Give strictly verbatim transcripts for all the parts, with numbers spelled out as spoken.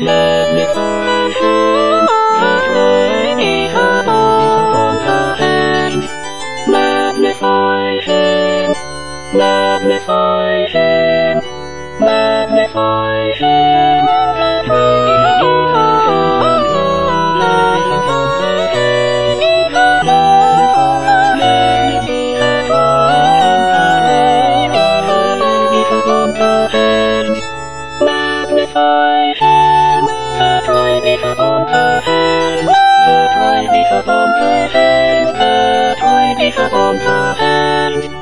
Magnify him, that right is upon the hand. Magnify him, magnify him, magnify him, that right is upon the hand. Magnify him, that right is upon the hand. That right is upon the hand. That right is upon the hand.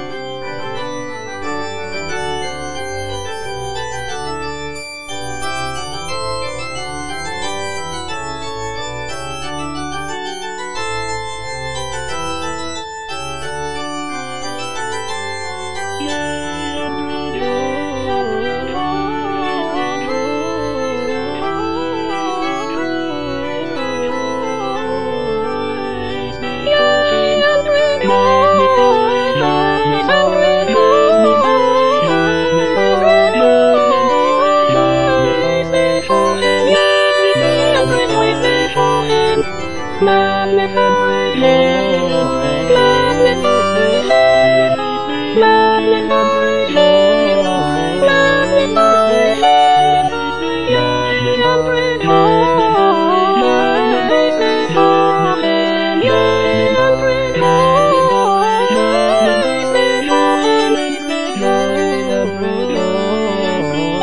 Magnify him, magnify him, magnify him, magnify him, yea, and bring home, praise before him, yea, and bring home, praise before him, yea, and bring home,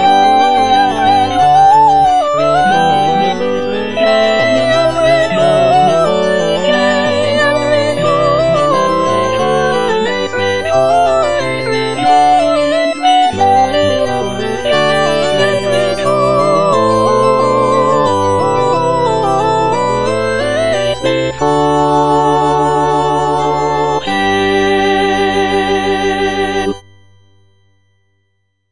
before